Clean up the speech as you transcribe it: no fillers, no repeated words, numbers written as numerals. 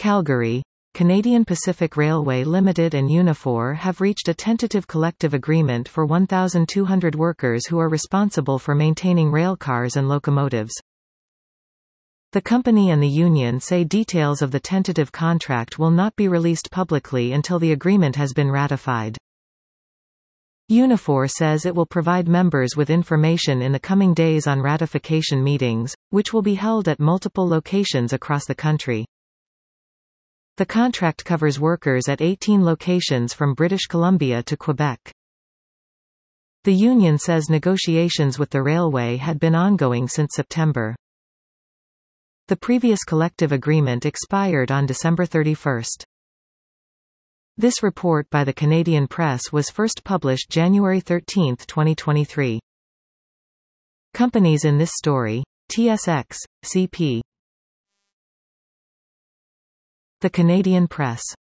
Calgary. Canadian Pacific Railway Limited and Unifor have reached a tentative collective agreement for 1,200 workers who are responsible for maintaining railcars and locomotives. The company and the union say details of the tentative contract will not be released publicly until the agreement has been ratified. Unifor says it will provide members with information in the coming days on ratification meetings, which will be held at multiple locations across the country. The contract covers workers at 18 locations from British Columbia to Quebec. The union says negotiations with the railway had been ongoing since September. The previous collective agreement expired on December 31. This report by the Canadian Press was first published January 13, 2023. Companies in this story: TSX, CP. The Canadian Press.